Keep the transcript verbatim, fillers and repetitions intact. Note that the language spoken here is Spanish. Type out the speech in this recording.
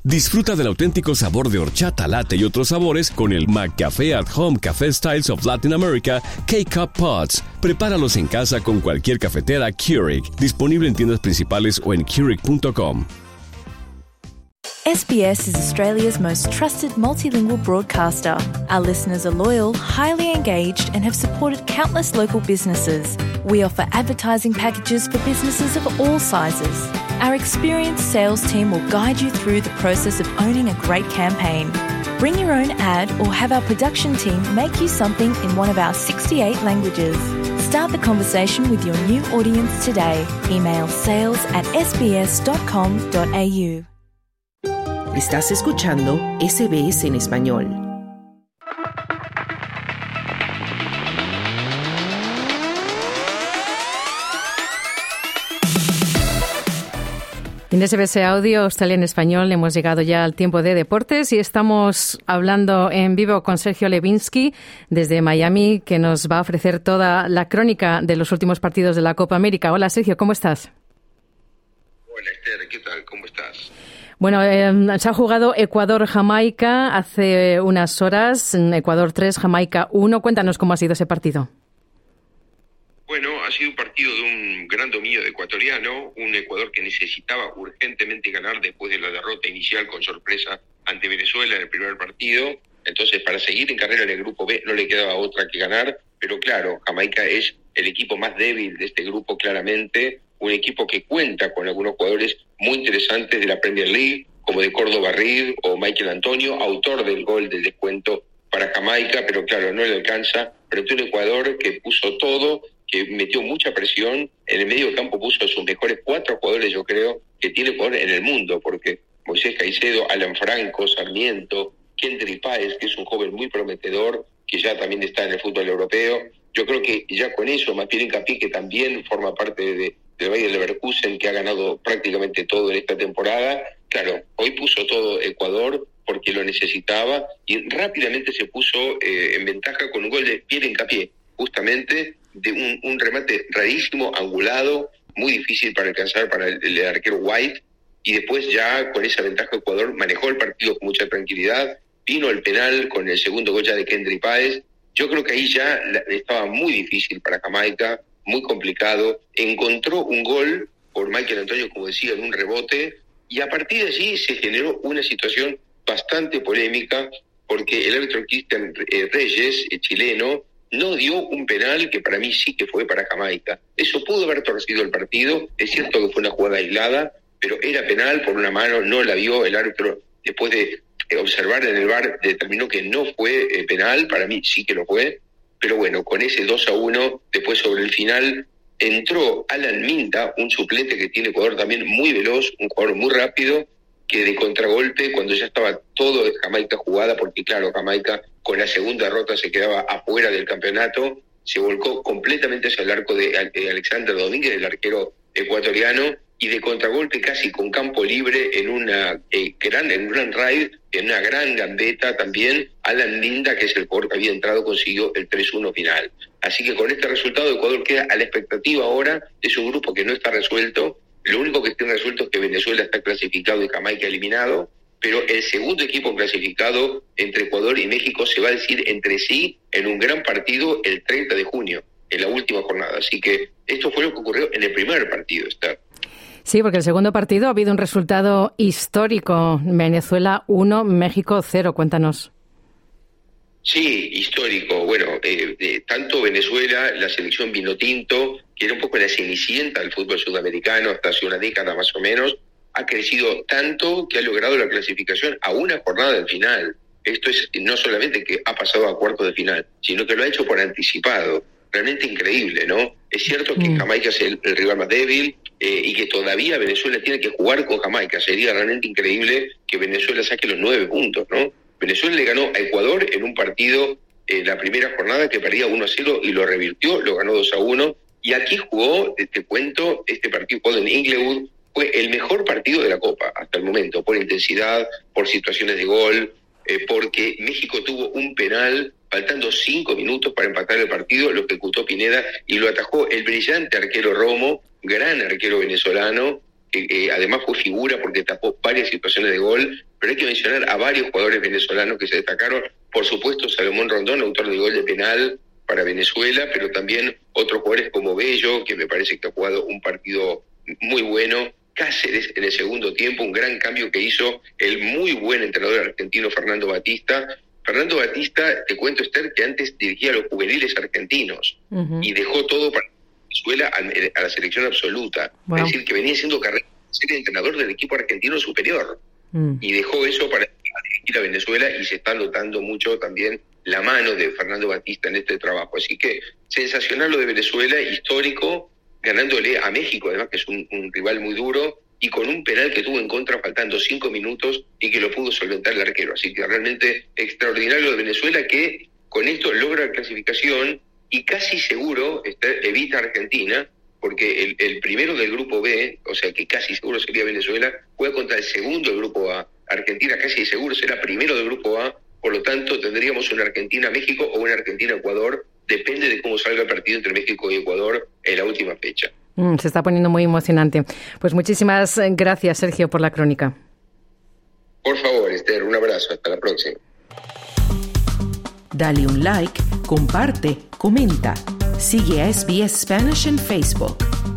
Disfruta del auténtico sabor de horchata, latte y otros sabores con el McCafé at Home Café Styles of Latin America K-Cup Pods. Prepáralos en casa con cualquier cafetera Keurig. Disponible en tiendas principales o en Keurig punto com. S B S is Australia's most trusted multilingual broadcaster. Our listeners are loyal, highly engaged, and have supported countless local businesses. We offer advertising packages for businesses of all sizes. Our experienced sales team will guide you through the process of owning a great campaign. Bring your own ad or have our production team make you something in one of our sixty-eight languages. Start the conversation with your new audience today. Email sales at s b s dot com dot a u. Estás escuchando S B S en español. En S B S Audio, Australia en español, hemos llegado ya al tiempo de deportes y estamos hablando en vivo con Sergio Levinsky desde Miami, que nos va a ofrecer toda la crónica de los últimos partidos de la Copa América. Hola Sergio, ¿cómo estás? Hola Esther, ¿qué tal? ¿Cómo estás? Bueno, eh, se ha jugado Ecuador-Jamaica hace unas horas, Ecuador tres, Jamaica uno. Cuéntanos cómo ha sido ese partido. Bueno, ha sido un partido de un gran dominio ecuatoriano, un Ecuador que necesitaba urgentemente ganar después de la derrota inicial con sorpresa ante Venezuela en el primer partido. Entonces, para seguir en carrera en el grupo B no le quedaba otra que ganar, pero claro, Jamaica es el equipo más débil de este grupo claramente, un equipo que cuenta con algunos jugadores muy interesantes de la Premier League, como de Córdoba Reed o Michael Antonio, autor del gol del descuento para Jamaica, pero claro, no le alcanza frente a un Ecuador que puso todo, que metió mucha presión, en el medio campo puso a sus mejores cuatro jugadores, yo creo, que tiene poder en el mundo, porque Moisés Caicedo, Alan Franco, Sarmiento, Kendry Páez, que es un joven muy prometedor, que ya también está en el fútbol europeo. Yo creo que ya con eso, más bien hincapié, que también forma parte de, del Bayer Leverkusen, que ha ganado prácticamente todo en esta temporada. Claro, hoy puso todo Ecuador porque lo necesitaba y rápidamente se puso eh, en ventaja con un gol de Pierre Hincapié, justamente de un, un remate rarísimo, angulado, muy difícil para alcanzar para el, el arquero White, y después ya con esa ventaja Ecuador manejó el partido con mucha tranquilidad, vino el penal con el segundo gol ya de Kendry Páez. Yo creo que ahí ya la, estaba muy difícil para Jamaica, muy complicado, encontró un gol por Michael Antonio, como decía, en un rebote, y a partir de allí se generó una situación bastante polémica, porque el árbitro Cristian Reyes, el chileno, no dio un penal que para mí sí que fue para Jamaica. Eso pudo haber torcido el partido, es cierto que fue una jugada aislada, pero era penal por una mano, no la vio el árbitro. Después de observar en el V A R determinó que no fue eh, penal, para mí sí que lo fue, pero bueno, con ese dos a uno, después sobre el final, entró Alan Minda, un suplente que tiene Ecuador también muy veloz, un jugador muy rápido, que de contragolpe, cuando ya estaba todo de Jamaica jugada, porque claro, Jamaica con la segunda derrota se quedaba afuera del campeonato, se volcó completamente hacia el arco de Alexander Domínguez, el arquero ecuatoriano, y de contragolpe casi con campo libre en una eh, gran en un gran raid, en una gran gambeta también, Alan Minda, que es el jugador que había entrado, consiguió el tres uno final. Así que con este resultado Ecuador queda a la expectativa ahora de su grupo que no está resuelto. Lo único que está resuelto es que Venezuela está clasificado y Jamaica eliminado, pero el segundo equipo clasificado entre Ecuador y México se va a decir entre sí en un gran partido el treinta de junio, en la última jornada. Así que esto fue lo que ocurrió en el primer partido, Esther. Sí, porque el segundo partido ha habido un resultado histórico. Venezuela uno, México cero. Cuéntanos. Sí, histórico. Bueno, eh, eh, tanto Venezuela, la selección vinotinto, que era un poco la cenicienta del fútbol sudamericano hasta hace una década más o menos, ha crecido tanto que ha logrado la clasificación a una jornada del final. Esto es no solamente que ha pasado a cuartos de final, sino que lo ha hecho por anticipado. Realmente increíble, ¿no? Es cierto que mm. Jamaica es el, el rival más débil eh, y que todavía Venezuela tiene que jugar con Jamaica. Sería realmente increíble que Venezuela saque los nueve puntos, ¿no? Venezuela le ganó a Ecuador en un partido en la primera jornada que perdía uno a cero y lo revirtió, lo ganó dos a uno. Y aquí jugó, te cuento, este partido jugado en Inglewood, fue el mejor partido de la Copa hasta el momento, por intensidad, por situaciones de gol, eh, porque México tuvo un penal faltando cinco minutos para empatar el partido, lo ejecutó Pineda y lo atajó el brillante arquero Romo, gran arquero venezolano, que eh, además fue figura porque tapó varias situaciones de gol, pero hay que mencionar a varios jugadores venezolanos que se destacaron. Por supuesto, Salomón Rondón, autor del gol de penal para Venezuela, pero también otros jugadores como Bello, que me parece que ha jugado un partido muy bueno. Cáceres en el segundo tiempo, un gran cambio que hizo el muy buen entrenador argentino Fernando Batista. Fernando Batista, te cuento, Esther, que antes dirigía a los juveniles argentinos uh-huh. y dejó todo para Venezuela a, a la selección absoluta. Wow. Es decir, que venía siendo carrera ser entrenador del equipo argentino superior uh-huh. y dejó eso para dirigir a Venezuela, y se está notando mucho también la mano de Fernando Batista en este trabajo. Así que sensacional lo de Venezuela, histórico, ganándole a México, además que es un, un rival muy duro, y con un penal que tuvo en contra faltando cinco minutos y que lo pudo solventar el arquero. Así que realmente extraordinario de Venezuela, que con esto logra clasificación y casi seguro está, evita a Argentina, porque el, el primero del grupo B, o sea que casi seguro sería Venezuela, juega contra el segundo del grupo A. Argentina casi seguro será primero del grupo A, por lo tanto tendríamos una Argentina-México o una Argentina-Ecuador, depende de cómo salga el partido entre México y Ecuador en la última fecha. Mm, se está poniendo muy emocionante. Pues muchísimas gracias, Sergio, por la crónica. Por favor, Esther, un abrazo. Hasta la próxima. Dale un like, comparte, comenta. Sigue a S B S Spanish en Facebook.